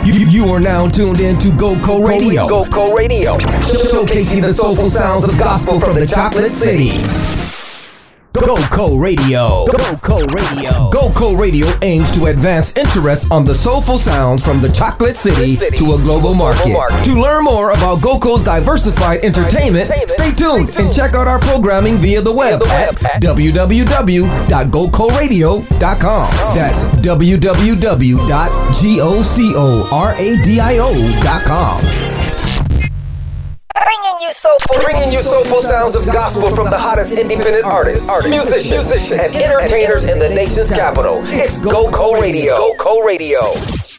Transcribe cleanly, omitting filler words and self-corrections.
You are now tuned in to GoCo Radio. GoCo Radio. Showcasing the soulful sounds of gospel from the Chocolate City. GoCo Radio. GoCo Radio. GoCo Radio aims to advance interest on the soulful sounds from the Chocolate City to a global market. To learn more about GoCo's diversified entertainment, stay tuned and check out our programming via the web at www.gocoradio.com. That's www.gocoradio.com. Bringing you soulful sounds of gospel from the hottest independent artists, musicians, and entertainers in the nation's capital. It's GoCo Radio. GoCo Radio.